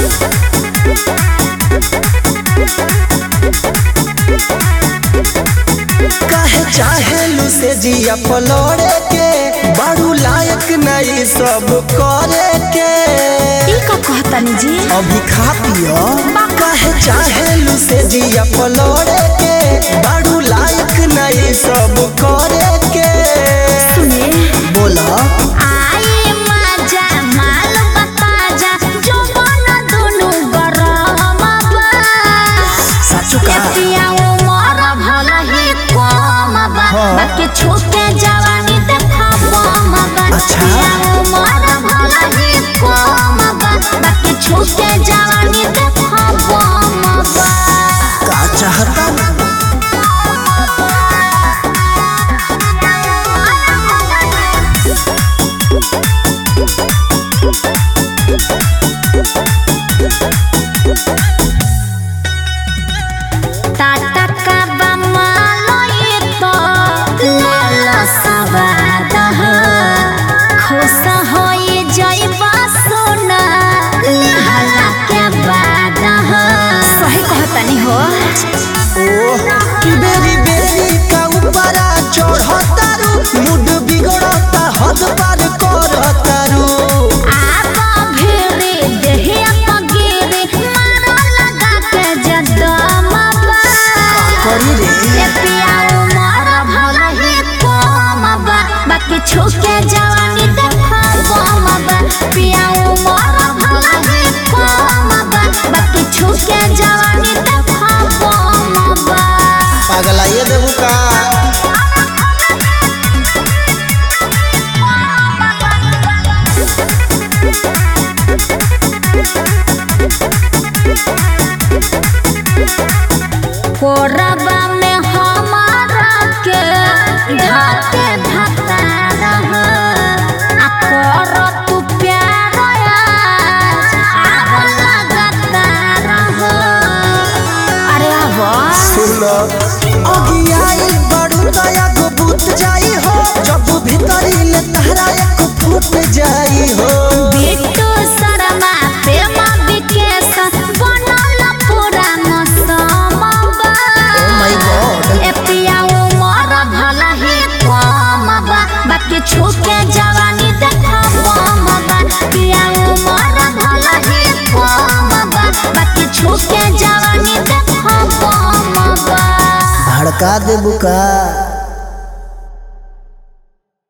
काहे चाहेलू से जिया पलोड़े के बारू लायक नहीं सब करे के का कहतनी जी अभी खा पियो काहे चाहेलू से जिया पलोड़े के बारू लायक नहीं सब करे के सुने बोला आए मजा माल बता जा जो बना दोनों गरम बा साचू का पिया उमर भला ही कम बा बाकी छूटे जवानी देखा बम बा अच्छा। पिया उमर भला ही कम बा बाकी छूटे जवानी देखा बम बा का चाहता टाटा का बमालो ये तो लाला सवाद खुश हो ये जइबा सोना लिहला के बाद सही कहतनी हो ओह बेरी बेरी का ऊपरा चढ़तारू मुड बिगड़ता हद पार करतारू आपा भेरे देहिया पगेरे मारो लगा के जदम बा करी रे ए पिया उमर भला ही कम बा बाकी छूके जवानी देखा बम बा पिया उमर भला ही कम बा बाकी छूके जवानी देखा बम बा पागला ये देबू का कोरबा में हमारा के धाते धाता रह आ कर तू प्यार आव लगता रह अरे आव सुन अगियाई बड़ू दया को बुत जाई हो जब भीतरी ले तहरा एक फूट जाई हो बिट्टू शर्मा प्रेम विकेश बनल पूरा मौसम बा ओ माय गॉड ए पिया उमर भला ही कम बा बाकी छूके जवानी देखा बम बा पिया उमर भला ही कम बा बाकी छूके जवानी देखा बम बा भड़का देबू का।